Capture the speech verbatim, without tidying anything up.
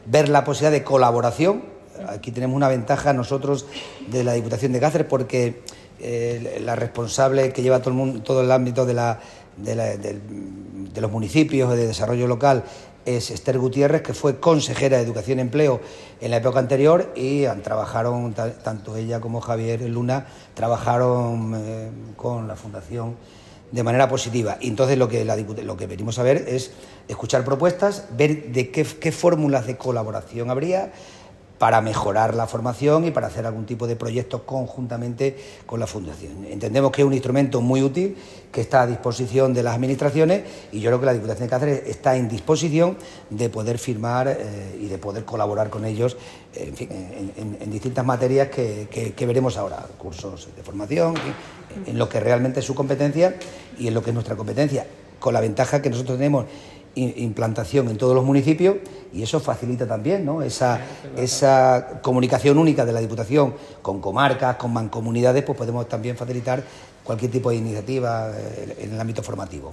ver la posibilidad de colaboración. Aquí tenemos una ventaja nosotros de la Diputación de Cáceres porque eh, la responsable que lleva todo el, mundo, todo el ámbito de, la, de, la, de, de los municipios de desarrollo local es Esther Gutiérrez, que fue consejera de Educación y Empleo en la época anterior y trabajaron, tanto ella como Javier Luna, trabajaron eh, con la Fundación de manera positiva. Y entonces lo que, la, lo que venimos a ver es escuchar propuestas, ver de qué, qué fórmulas de colaboración habría para mejorar la formación y para hacer algún tipo de proyectos conjuntamente con la Fundación. Entendemos que es un instrumento muy útil, que está a disposición de las administraciones y yo creo que la Diputación de Cáceres está en disposición de poder firmar eh, y de poder colaborar con ellos eh, en, fin, en, en, en distintas materias que, que, que veremos ahora, cursos de formación, en, en lo que realmente es su competencia y en lo que es nuestra competencia, con la ventaja que nosotros tenemos implantación en todos los municipios y eso facilita también, ¿no?, esa, esa comunicación única de la Diputación con comarcas, con mancomunidades, pues podemos también facilitar cualquier tipo de iniciativa en el ámbito formativo.